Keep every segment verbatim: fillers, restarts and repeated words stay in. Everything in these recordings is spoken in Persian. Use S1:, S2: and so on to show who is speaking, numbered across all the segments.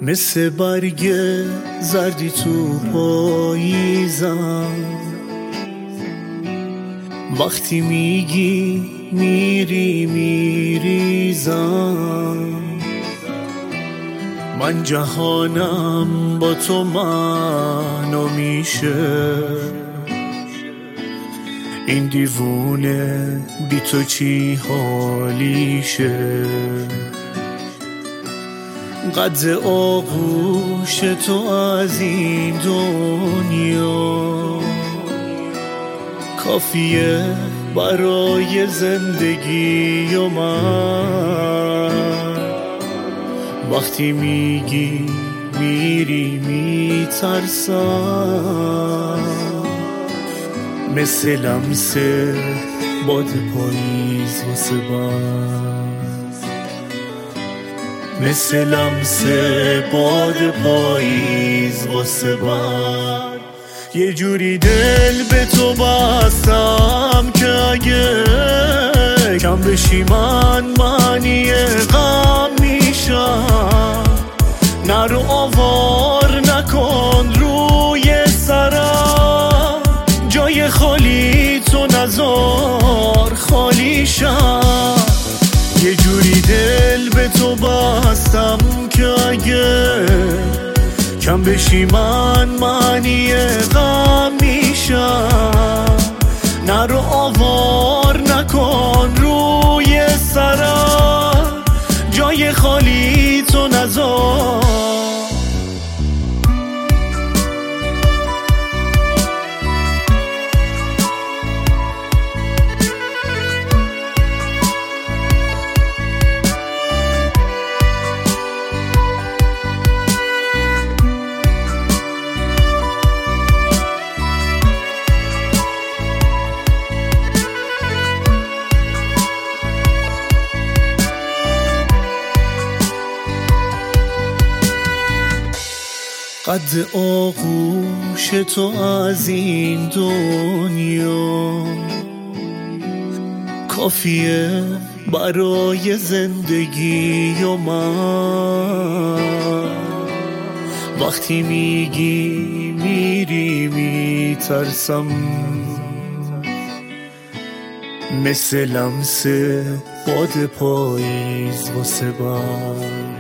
S1: مثل برگ زردی تو پاییزم، وقتی میگی میری میریزم. من جهانم با تو منو میشه، این دیوونه بی تو چی حالیشه. قد آغوش تو از این دنیا کافیه برای زندگی و من. وقتی میگی میری میترسم، مثل لمس باد پاییز واسه من، مثل لمس باد پاییز واسه من. یه جوری دل به تو بستم که اگه کم بشی من معنی غم میشم. نرو آوار نکن روی سرم، جای خالی تو نذار خالی شم. یه جوری دل به تو بستم که اگه کم بشی من معنی غم میشم. نرو آوار نکن روی سرم، جای خالی تو نذار. قد آغوش تو از این دنیا کافیه برای زندگی و من. وقتی میگی میری میترسم، مثل لمس باد پاییز واسه من.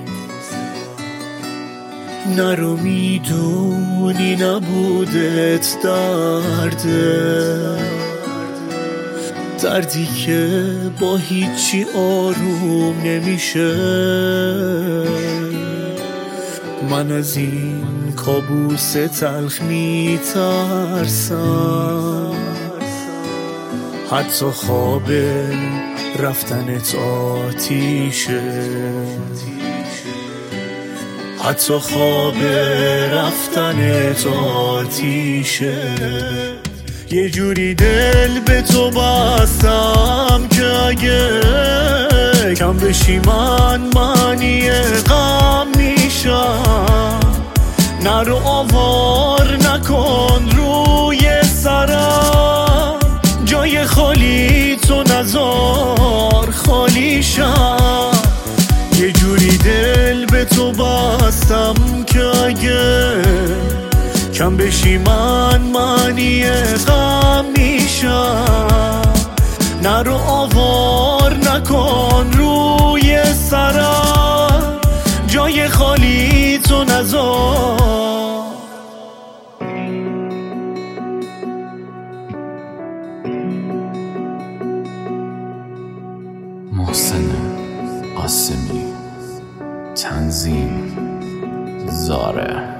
S1: نرو میدونی نبودت درده، دردی که با هیچی آروم نمیشه. من از این کابوس تلخ میترسم، حتی خواب رفتنت آتیشه، حتی خواب رفتنت آتیشه. یه جوری دل به تو بستم که اگه کم بشی من معنی غم میشم. نرو آوار نکن روی سرم، جای خالی تو نذار خالی شم. یه جوری دل به تو بستم که اگه کم بشی من معنی غم میشم. نرو آوار نکن روی سرم، جای خالی تو نذار.
S2: محسن آسمی، تنظیم زاره.